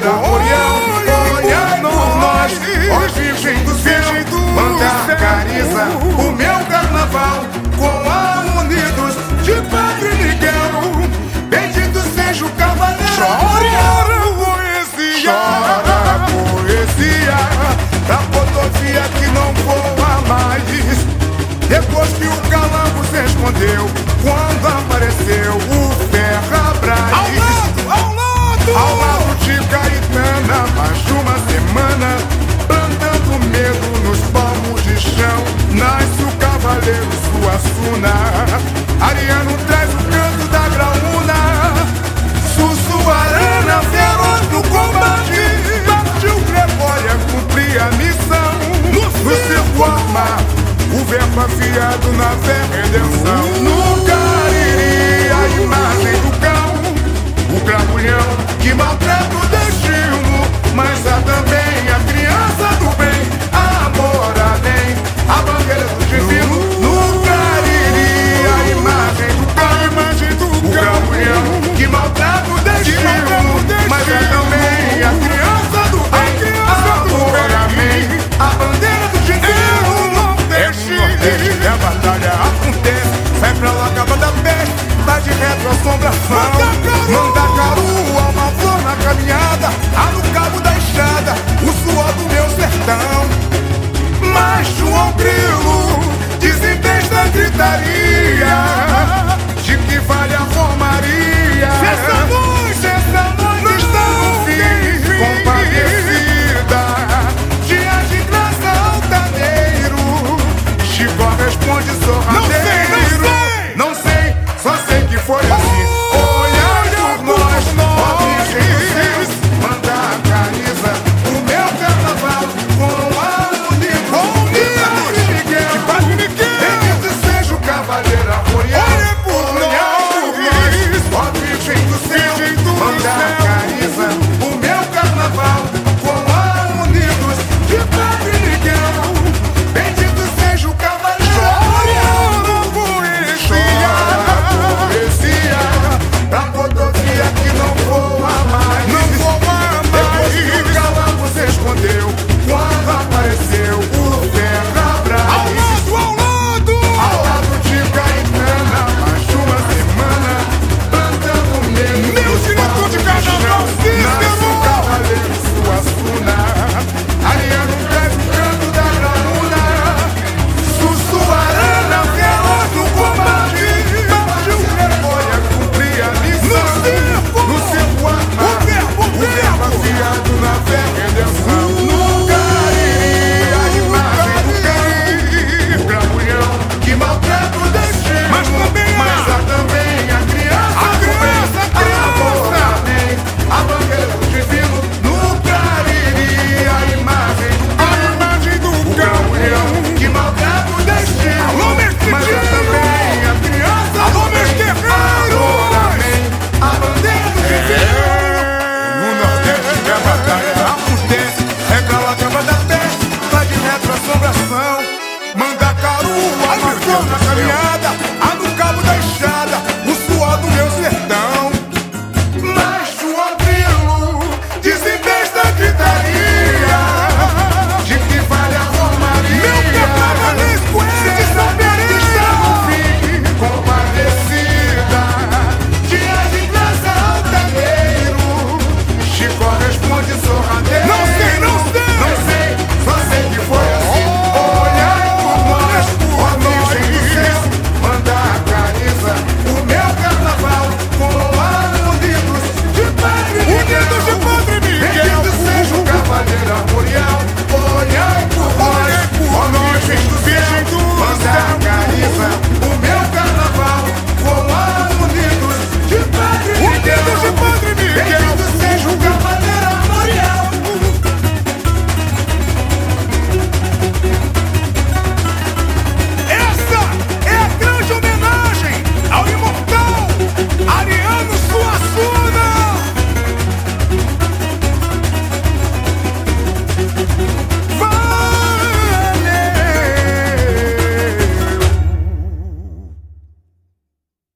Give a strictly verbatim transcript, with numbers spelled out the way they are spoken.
Gramurião, olhando nós, ó Virgem do céu, manda cariza o meu carnaval com a Unidos de Padre Miguel. Bendito seja o cavaleiro. Chora poesia, chora poesia da rodovia que não voa mais. Depois que o Calambos respondeu, quando apareceu o Ferrabras. Ao lado, ao lado, ao lado de Caetana, mais de uma semana, plantando medo nos palmos de chão, nasce o cavaleiro Suassuna. Ariano traz o canto da graúna, Sussuarana feroz no combate, partiu Gregória cumprir a missão. No seu armar, o verbo afiado na fé redenção. No Cariri, a imagem do cão, o Gramurião que maltrata o destino, mas há também a criança do bem, a amor além, a bandeira do divino. No Cariri, a imagem do cão, a imagem do o Gramurião que maltrata o destino, mas há também a criança do bem, a amor além, a bandeira do divino. E a batalha acontece, sai pra lá, acaba da peste, vai de retro assombração.